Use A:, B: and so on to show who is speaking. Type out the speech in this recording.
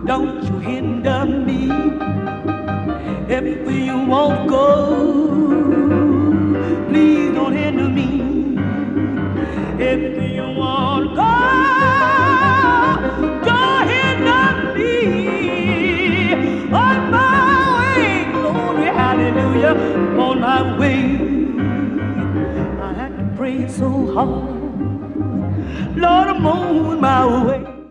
A: don't you hinder me. If you won't go, please don't hinder me. If you won't go, don't hinder me. On my way, glory, hallelujah, on my way. I had to pray so hard, Lord, I'm on my way.